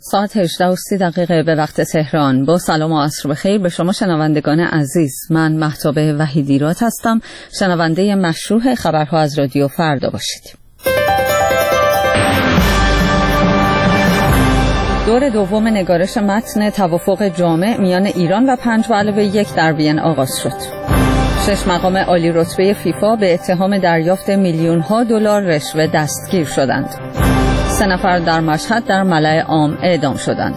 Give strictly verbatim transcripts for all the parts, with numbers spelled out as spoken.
ساعت هجده و سی دقیقه به وقت تهران. با سلام و عصر بخیر به شما شنوندگان عزیز. من مهتاب وحیدیرات هستم. شنونده مشروع خبرها از رادیو فردا باشید. دور دوم نگارش متن توافق جامع میان ایران و پنج به علاوه یک در وین آغاز شد. شش مقام عالی رتبه فیفا به اتهام دریافت میلیون ها دلار رشوه دستگیر شدند. سه نفر در مشهد در ملأ عام اعدام شدند.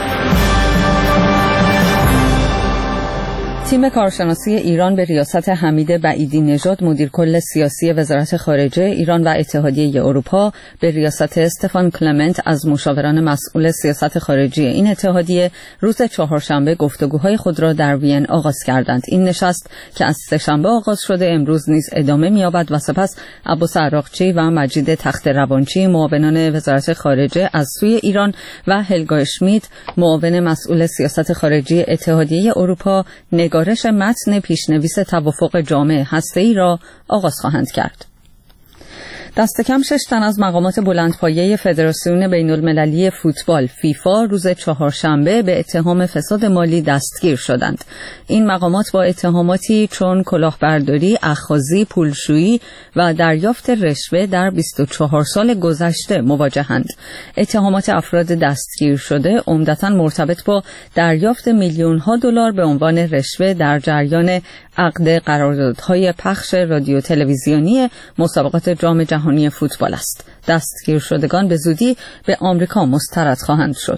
تیم کارشناسی ایران به ریاست حمید بعیدی نژاد مدیر کل سیاسی وزارت خارجه ایران و اتحادیه اروپا به ریاست استفان کلمنت از مشاوران مسئول سیاست خارجی این اتحادیه روز چهارشنبه گفتگوهای خود را در وین آغاز کردند. این نشست که از سه‌شنبه آغاز شده امروز نیز ادامه می‌یابد و سپس عباس عراقچی و مجید تخت‌روانچی معاونان وزارت خارجه از سوی ایران و هلگا اشمیت معاون مسئول سیاست خارجی اتحادیه اروپا نگاه نگارش متن پیشنویس توافق جامع هسته‌ای را آغاز خواهند کرد. دست کم شش تن از مقامات بلندپایه فدراسیون بین‌المللی فوتبال فیفا روز چهارشنبه به اتهام فساد مالی دستگیر شدند. این مقامات با اتهاماتی چون کلاهبرداری، اخاذی، پولشویی و دریافت رشوه در بیست و چهار سال گذشته مواجهند. اتهامات افراد دستگیر شده عمدتاً مرتبط با دریافت میلیون‌ها دلار به عنوان رشوه در جریان عقد قراردادهای پخش رادیو تلویزیونی مسابقات جام جهانی فوتبال است. دستگیر شدگان به زودی به آمریکا مسترد خواهند شد.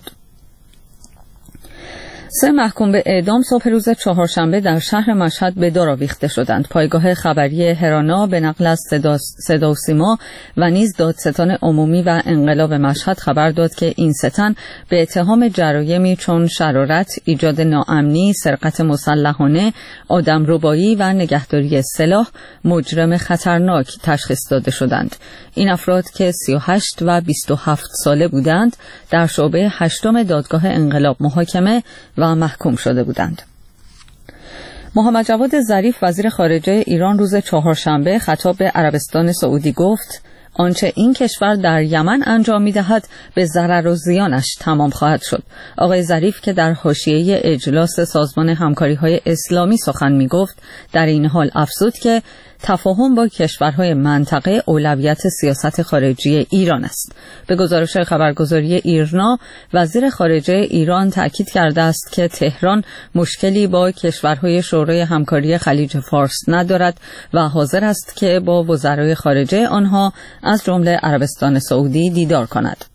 سه محکوم به اعدام صبح روز چهارشنبه در شهر مشهد به دار آویخته شدند. پایگاه خبری هرانا به نقل از صدا, صدا و سیما و نیز دادستان عمومی و انقلاب مشهد خبر داد که این سه تن به اتهام جرایمی چون شرارت، ایجاد ناامنی، سرقت مسلحانه، آدمربایی و نگهداری سلاح مجرم خطرناک تشخیص داده شدند. این افراد که سی و هشت و بیست و هفت ساله بودند در شعبه هشتم دادگاه انقلاب محاکمه و محکوم شده بودند. محمد جواد ظریف وزیر خارجه ایران روز چهارشنبه خطاب به عربستان سعودی گفت آنچه این کشور در یمن انجام می‌دهد به ضرر و زیانش تمام خواهد شد. آقای ظریف که در حاشیه اجلاس سازمان همکاری‌های اسلامی سخن می‌گفت در این حال افزود که تفاهم با کشورهای منطقه اولویت سیاست خارجی ایران است. به گزارش خبرگزاری ایرنا وزیر خارجه ایران تأکید کرده است که تهران مشکلی با کشورهای شورای همکاری خلیج فارس ندارد و حاضر است که با وزرای خارجه آنها از جمله عربستان سعودی دیدار کند.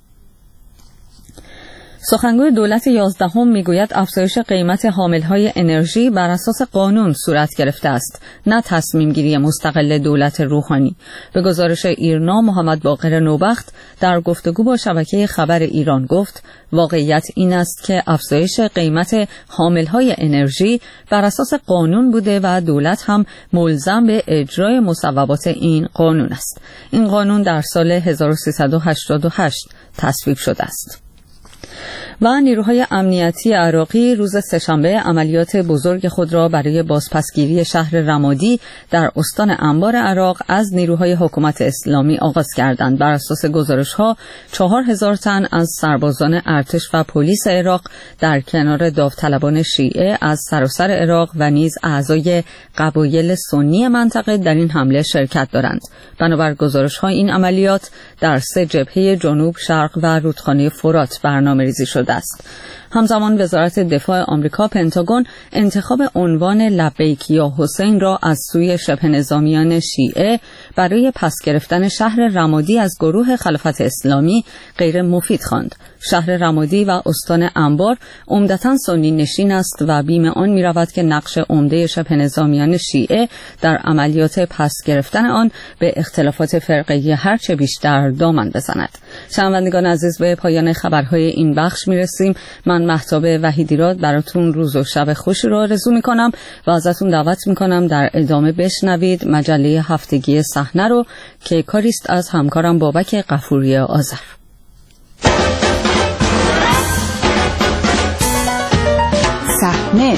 سخنگوی دولت یازدهم میگوید افزایش قیمت حاملهای انرژی بر اساس قانون صورت گرفته است، نه تصمیم گیری مستقل دولت روحانی. به گزارش ایرنا محمد باقر نوبخت در گفتگو با شبکه خبر ایران گفت واقعیت این است که افزایش قیمت حاملهای انرژی بر اساس قانون بوده و دولت هم ملزم به اجرای مصوبات این قانون است. این قانون در سال هزار و سیصد و هشتاد و هشت تصویب شده است. و نیروهای امنیتی عراقی روز سه‌شنبه عملیات بزرگ خود را برای بازپسگیری شهر رمادی در استان انبار عراق از نیروهای حکومت اسلامی آغاز کردند. بر اساس گزارش‌ها چهار هزار تن از سربازان ارتش و پلیس عراق در کنار داوطلبان شیعه از سراسر عراق و نیز اعضای قبایل سنی منطقه در این حمله شرکت دارند. بنابر گزارش‌ها این عملیات در سه جبهه جنوب، شرق و رودخانه فرات برنامه‌ریزی شده است. همزمان وزارت دفاع آمریکا پنتاگون انتخاب عنوان لبیک یا حسین را از سوی شبه نظامیان شیعه برای پس گرفتن شهر رمادی از گروه خلافت اسلامی غیر مفید خواند. شهر رمادی و استان انبار عمدتاً سنی نشین است و بیم آن می رود که نقش عمده شبه نظامیان شیعه در عملیات پس گرفتن آن به اختلافات فرقه‌ای هرچه بیشتر دامن بزند. شنوندگان عزیز به پایان خبرهای این بخش می رسیم. من مهتاب وحیدیرات براتون روز و شب خوشی را آرزو می کنم و ازتون دعوت می کنم در ادامه بشنوید مجله هفتگی صحنه رو که کاریست از همکارم بابک غفوری آذر. صحنه،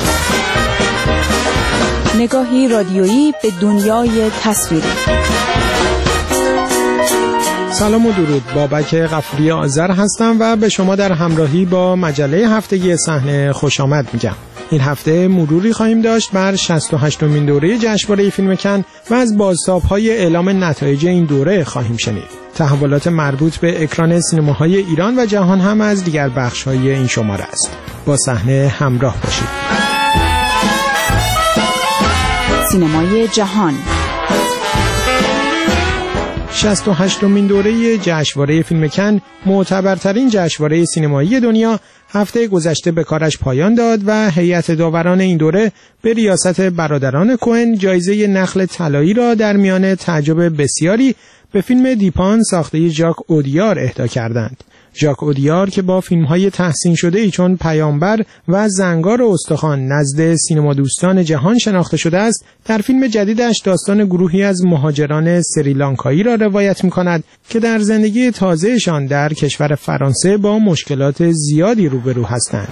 نگاهی رادیویی به دنیای تصویری. سلام و درود. بابک غفوری آذر هستم و به شما در همراهی با مجله هفتگی صحنه خوش آمد میگم. این هفته مروری خواهیم داشت بر شصت و هشتمین دوره جشنواره فیلم کن و از بازتاب‌های اعلام نتایج این دوره خواهیم شنید. تحولات مربوط به اکران سینماهای ایران و جهان هم از دیگر بخش‌های این شماره است. با صحنه همراه باشید. سینمای جهان. شصت و هشتمین دوره جشنواره فیلم کن، معتبرترین جشنواره سینمایی دنیا، هفته گذشته به کارش پایان داد و هیئت داوران این دوره به ریاست برادران کوهن جایزه نخل طلایی را در میان تعجب بسیاری به فیلم دیپان ساخته ژاک اودیار اهدا کردند. ژاک اودیار که با فیلم‌های تحسین شده‌ای چون پیامبر و زنگار استخوان نزد سینما دوستان جهان شناخته شده است، در فیلم جدیدش داستان گروهی از مهاجران سریلانکایی را روایت می‌کند که در زندگی تازه‌شان در کشور فرانسه با مشکلات زیادی روبرو هستند.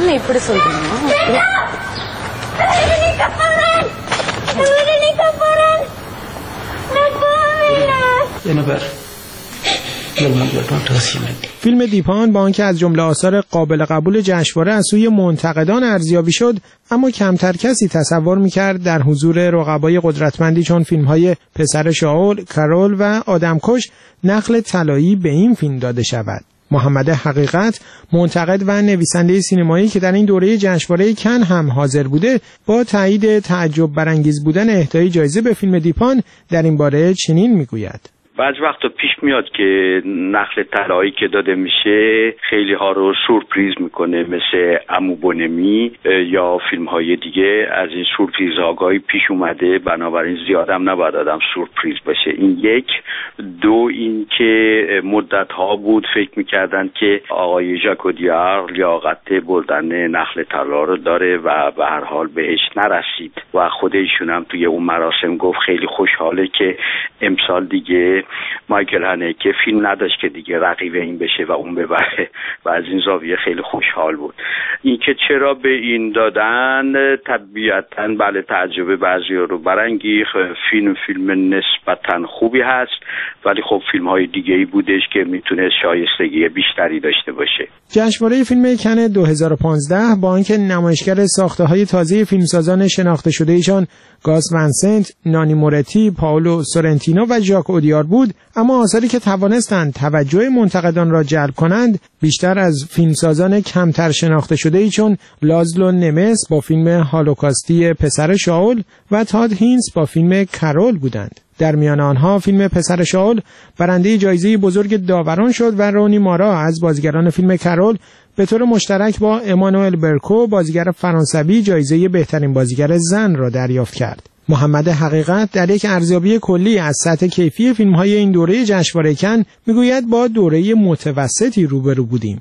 فیلم دیپان با آنکه از جمله آثار قابل قبول جشنواره از سوی منتقدان ارزیابی شد، اما کمتر کسی تصور می‌کرد در حضور رقبای قدرتمندی چون فیلم‌های پسر شاول، کرول و آدمکش نخل طلایی به این فیلم داده شود. محمد حقیقت، منتقد و نویسنده سینمایی که در این دوره جشنواره کن هم حاضر بوده، با تایید تعجب برانگیز بودن اهدای جایزه به فیلم دیپان در این باره چنین میگوید: بعض وقتا پیش میاد که نخل طلایی که داده میشه خیلی ها رو سورپریز میکنه، مثل عمو بونمی یا فیلم های دیگه. از این سورپریز آگاهی پیش اومده، بنابراین زیادم نباید آدم سورپریز باشه. این یک. دو، این که مدت ها بود فکر میکردن که آقای ژاک اودیار لیاقت بردن نخل طلا رو داره و به هر حال بهش نرسید و خود ایشون هم توی اون مراسم گفت خیلی خوشحاله که امسال دیگه مایکل هانکه فیلم نداشت که دیگه رقیب این بشه و اون ببره و از این زاویه خیلی خوشحال بود. این که چرا به این دادن، طبیعتاً بله تعجب بعضیا رو برانگیخت. فیلم فیلم نسبتاً خوبی هست، ولی خب فیلم های دیگه ای بودش که میتونه شایستگی بیشتری داشته باشه. جشنواره فیلم کن دو هزار و پانزده با آنکه نمایشگر ساخته های تازه فیلمسازان شناخته شده ایشان گاس ونسنت، نانی مورتی، پائولو سورنتینو و ژاک اودیار بود، اما آثاری که توانستند توجه منتقدان را جلب کنند بیشتر از فیلمسازان کمتر شناخته شده ای چون لازلو نمس با فیلم هالوکاستی پسر شاول و تاد هینز با فیلم کرول بودند. در میان آنها فیلم پسر شاول برنده جایزه بزرگ داوران شد و رونی مارا از بازیگران فیلم کرول به طور مشترک با امانوئل برکو بازیگر فرانسوی جایزه بهترین بازیگر زن را دریافت کرد. محمد حقیقت در یک ارزیابی کلی از سطح کیفی فیلم‌های این دوره جشنواره کن میگوید با دوره متوسطی روبرو بودیم.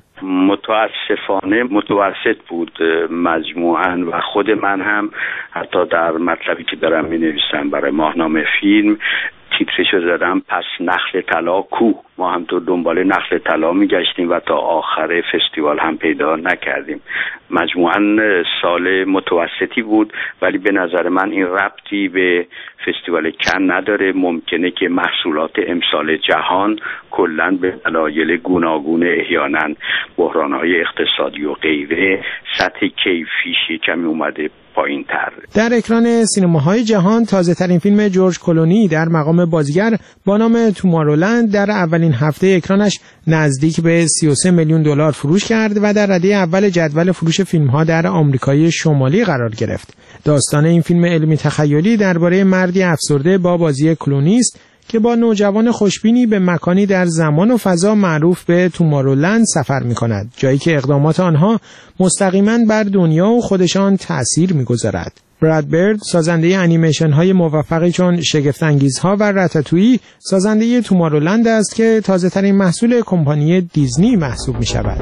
متاسفانه متوسط بود مجموعاً و خود من هم حتی در مطلبی که دارم می‌نویسم برای ماهنامه فیلم تیترشو زدم پس نخل طلا کو. ما هم تو دنبال نخل طلا میگشتیم و تا آخر فستیوال هم پیدا نکردیم. مجموعاً سال متوسطی بود، ولی به نظر من این ربطی به فستیوال کن نداره. ممکنه که محصولات امسال جهان کلاً به دلایل گوناگون احیانا بحران‌های اقتصادی و غیره سطح کیفیش کمی اومده پایین تر. در اکران سینماهای جهان تازه ترین فیلم جورج کلونی در مقام بازیگر با نام تومارولند در اولین هفته اکرانش نزدیک به سی و سه میلیون دلار فروش کرد و در رده اول جدول فروش فیلم‌ها در آمریکای شمالی قرار گرفت. داستان این فیلم علمی تخیلی درباره مردی افسرده با بازی کلونی است که با نوجوان خوشبینی به مکانی در زمان و فضا معروف به تومارولند سفر می‌کند، جایی که اقدامات آنها مستقیما بر دنیا و خودشان تأثیر می‌گذارد. براد برد سازنده انیمیشن‌های موفقی چون شگفت‌انگیزها و راتاتویی سازنده تومارولند است که تازه‌ترین محصول کمپانی دیزنی محسوب می‌شود.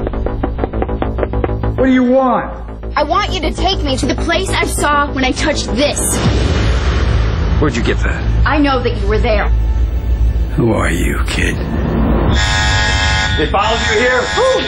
What do you want? I want you to take me to the place I saw when I touched this. Where'd you get that? I know that you were there. Who are you, kid? They followed you here?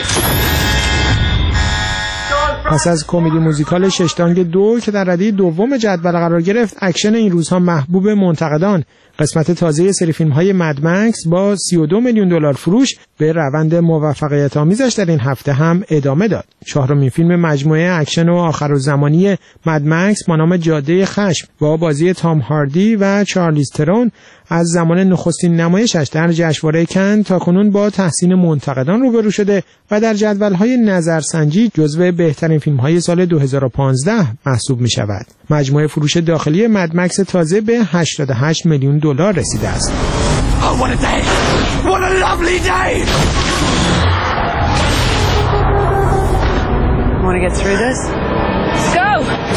پس از کمدی موزیکال ششتانگ دو که در رده دوم جدول قرار گرفت، اکشن این روزها محبوب منتقدان قسمت تازه سری فیلم‌های مدمکس با سی و دو میلیون دلار فروش به روند موفقیت آمیزش در این هفته هم ادامه داد. چهارمین فیلم مجموعه اکشن و آخرالزمانی مدمکس با نام جاده خشم با بازی تام هاردی و چارلیز ترون از زمان نخستین نمایشش در جشنواره کن تاکنون با تحسین منتقدان روبرو شده و در جدول‌های نظرسنجی جزو بهترین فیلم‌های سال دو هزار و پانزده محسوب می‌شود. مجموع فروش داخلی مدمکس تازه به هشتاد و هشت میلیون دلار رسیده است. Oh, what a day! What a lovely day! Want to get through this? Let's go!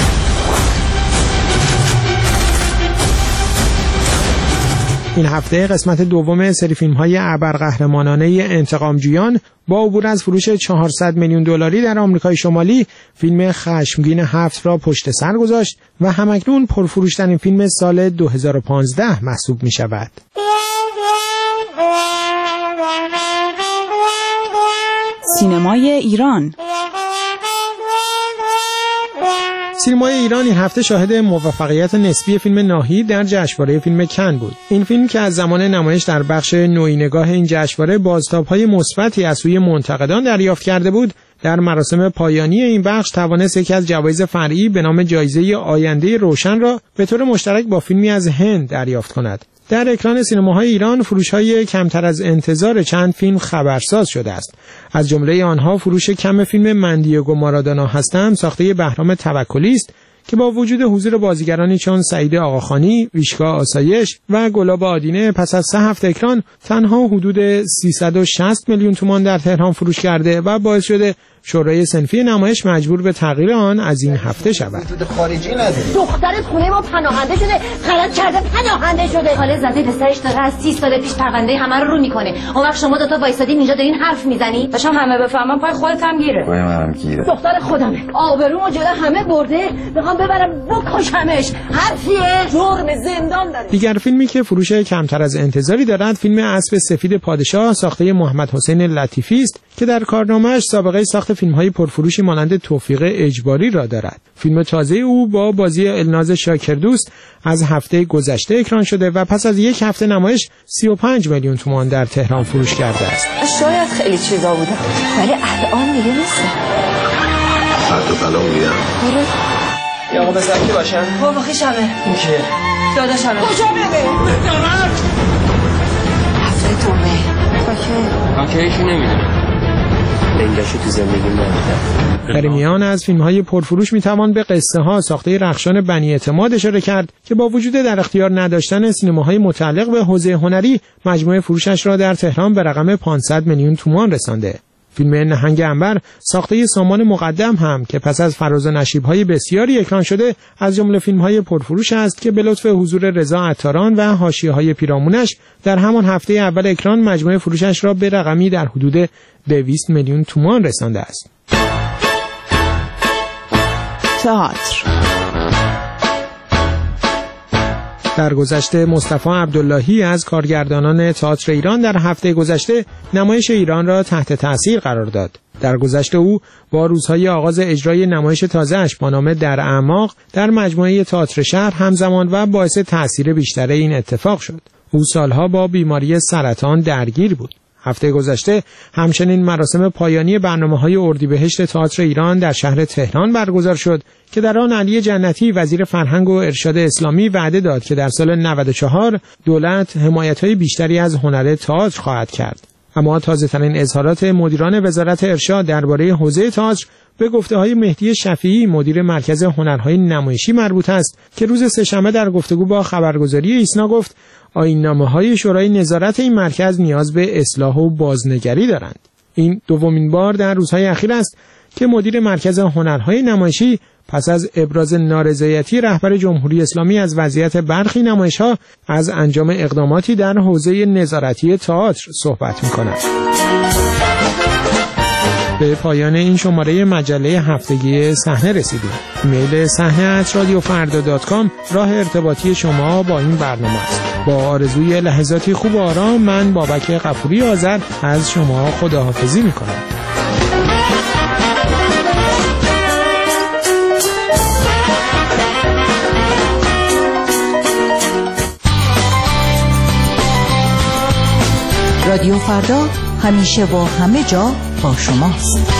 این هفته قسمت دوم سری فیلم‌های ابرقهرمانانه انتقامجویان با عبور از فروش چهارصد میلیون دلاری در آمریکای شمالی فیلم خشمگین هفت را پشت سر گذاشت و همکنون پرفروش‌ترین فیلم سال دو هزار و پانزده محسوب می‌شود. سینمای ایران. سینمای ایران این هفته شاهد موفقیت نسبی فیلم ناهید در جشنواره فیلم کن بود. این فیلم که از زمان نمایش در بخش نوینگاه این جشنواره بازتاب‌های مثبتی از سوی منتقدان دریافت کرده بود، در مراسم پایانی این بخش توانست یکی از جوایز فرعی به نام جایزه آینده روشن را به طور مشترک با فیلمی از هند دریافت کند. در اکران سینماهای ایران فروش‌های کمتر از انتظار چند فیلم خبرساز شده است. از جمله آنها فروش کم فیلم من دیگو مارادونا هستم ساخته بهرام توکلی است که با وجود حضور بازیگرانی چون سعید آقاخانی، ویشکا آسایش و گلاب آدینه پس از سه هفته اکران تنها حدود سیصد و شصت میلیون تومان در تهران فروش کرده و باعث شده شورای صنفی نمایش مجبور به تغییر آن از این هفته شود. خارجی نداره. دخترت خونه ما پناهنده شده، غلط کرده پناهنده شده. حالا زده پسرش داره از سی سال پیش پرونده همه رو رو میکنه. اون وقت شما دو تا وایسادین اینجا دارین حرف میزنی؟ داشم همه بفهمن پای خودت هم گیره. پای منم گیره. دختر خودمه. آبرومو جلوی همه برده، میخوام ببرم بکشمش. حرفیه؟ جرم زندان داره. دیگر فیلمی که فروش کمتر از انتظاری دارد فیلم اسب سفید پادشاه ساخته محمد حسین لطیفی است که در کارنامه‌اش سابقه ساخت فیلم‌های پرفروشی مانند توفیق اجباری را دارد. فیلم تازه او با بازی الناز شاکردوست از هفته گذشته اکران شده و پس از یک هفته نمایش سی و پنج میلیون تومان در تهران فروش کرده است. شاید خیلی چیزا بوده ولی الان دیگه نیست. فردا بلا میدم. آره. یا آقا بزن کی باشن؟ بابا خیشمه. این کیه؟ داداشمه. کجا بره؟ هفته تومه. اوکی. اوکیشو نمیدونم. لنگشو تو زندگی نمیدم. در میان از فیلم‌های پرفروش میتوان به قصه ها ساخته رخشان بنی اعتماد اشاره کرد که با وجود در اختیار نداشتن سینماهای متعلق به حوزه هنری مجموع فروشش را در تهران به رقم پانصد میلیون تومان رسانده. فیلم نهنگ عنبر ساخته سامان مقدم هم که پس از فراز و نشیب‌های بسیاری اکران شده از جمله فیلم‌های پرفروش است که به لطف حضور رضا عطاران و حاشیه‌های پیرامونش در همان هفته اول اکران مجموع فروشش را به رقمی در حدود دویست میلیون تومان رسانده است. تئاتر. در گذشته مصطفی عبداللهی از کارگردانان تئاتر ایران در هفته گذشته نمایش ایران را تحت تأثیر قرار داد. در گذشته او با روزهای آغاز اجرای نمایش تازه‌اش با نام در اعماق در مجموعه تئاتر شهر همزمان و باعث تأثیر بیشتر این اتفاق شد. او سالها با بیماری سرطان درگیر بود. هفته گذشته همچنین مراسم پایانی برنامه‌های اردیبهشت تئاتر ایران در شهر تهران برگزار شد که در آن علی جنتی وزیر فرهنگ و ارشاد اسلامی وعده داد که در سال نود و چهار دولت حمایت‌های بیشتری از هنر تئاتر خواهد کرد. اما تازه‌ترین اظهارات مدیران وزارت ارشاد درباره حوزه تئاتر به گفته‌های مهدی شفیعی مدیر مرکز هنرهای نمایشی مربوط است که روز سه‌شنبه در گفتگو با خبرگزاری ایسنا گفت آیین‌نامه‌های شورای نظارت این مرکز نیاز به اصلاح و بازنگری دارند. این دومین بار در روزهای اخیر است که مدیر مرکز هنرهای نمایشی پس از ابراز نارضایتی رهبر جمهوری اسلامی از وضعیت برخی نمایش‌ها از انجام اقداماتی در حوزه نظارتی تئاتر صحبت می‌کند. به پایان این شماره مجله هفتگی صحنه رسیدیم. ایمیل صحنه ات رادیو فردا دات کام راه ارتباطی شما با این برنامه است. با آرزوی لحظاتی خوب و آرام من بابک غفوری آذر از شما خداحافظی می‌کنم. رادیو فردا همیشه و همه جا با شماست.